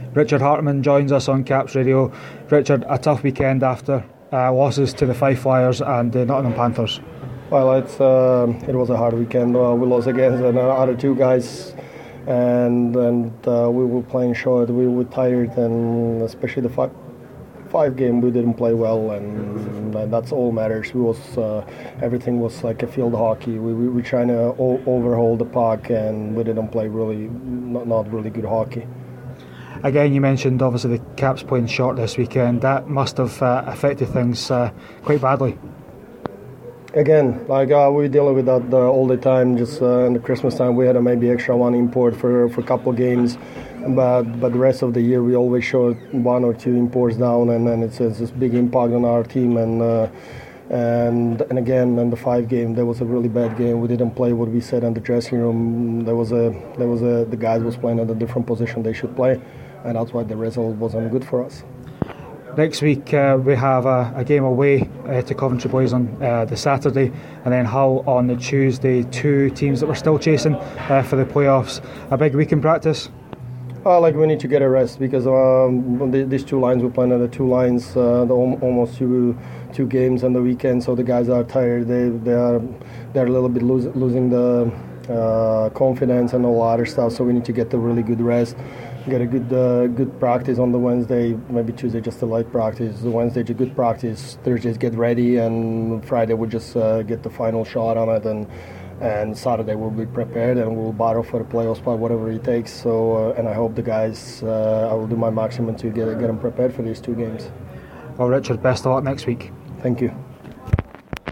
Richard Hartman joins us on Caps Radio. Richard, a tough weekend after losses to the Fife Flyers and the Nottingham Panthers. Well, it was a hard weekend. We lost against the other two guys, and we were playing short. We were tired, and especially the five game we didn't play well, and that's all matters. Everything was like a field hockey. We were trying to overhaul the puck, and we didn't play not really good hockey. Again, you mentioned obviously the Caps playing short this weekend. That must have affected things quite badly. Again, we deal with that all the time. Just in the Christmas time, we had maybe extra one import for a couple of games, but the rest of the year we always show one or two imports down, and then it's this big impact on our team. And again, in the 5 game, there was a really bad game. We didn't play what we said in the dressing room. The guys was playing at a different position they should play, and that's why the result wasn't good for us. Next week we have a game away to Coventry Boys on the Saturday, and then Hull on the Tuesday. 2 teams that we're still chasing for the playoffs. A big week in practice. We need to get a rest because these 2 lines we're playing on the 2 lines, almost two games on the weekend. So the guys are tired. They're a little bit losing the confidence and all other stuff. So we need to get a really good rest. Get a good practice on the Wednesday, maybe Tuesday just a light practice. The Wednesday a good practice. Thursday get ready, and Friday we'll just get the final shot on it, and Saturday we'll be prepared and we'll battle for the playoff spot, whatever it takes. So and I hope the guys, I will do my maximum to get them prepared for these 2 games. Well, Richard, best of luck next week. Thank you.